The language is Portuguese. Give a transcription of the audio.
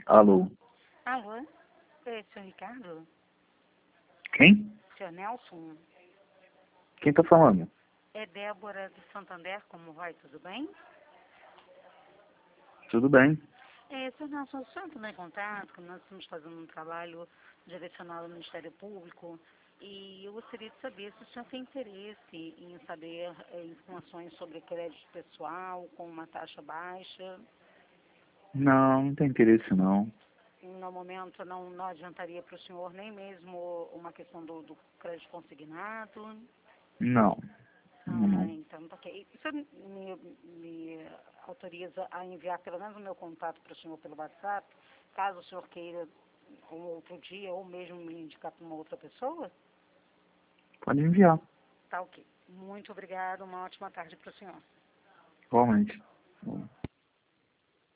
Alô? Alô? É, senhor Ricardo? Quem? Senhor Nelson? Quem tá falando? É Débora do Santander, como vai? Tudo bem? Tudo bem. Senhor Nelson, o senhor entrou em contato, que nós estamos fazendo um trabalho direcionado ao Ministério Público, e eu gostaria de saber se o senhor tem interesse em saber informações sobre crédito pessoal com uma taxa baixa. Não tem interesse não. No momento não adiantaria para o senhor nem mesmo uma questão do crédito consignado. Não. Não. Então tá ok. O senhor me autoriza a enviar pelo menos o meu contato para o senhor pelo WhatsApp, caso o senhor queira um outro dia ou mesmo me indicar para uma outra pessoa? Pode enviar. Tá ok. Muito obrigada, uma ótima tarde para o senhor. Igualmente.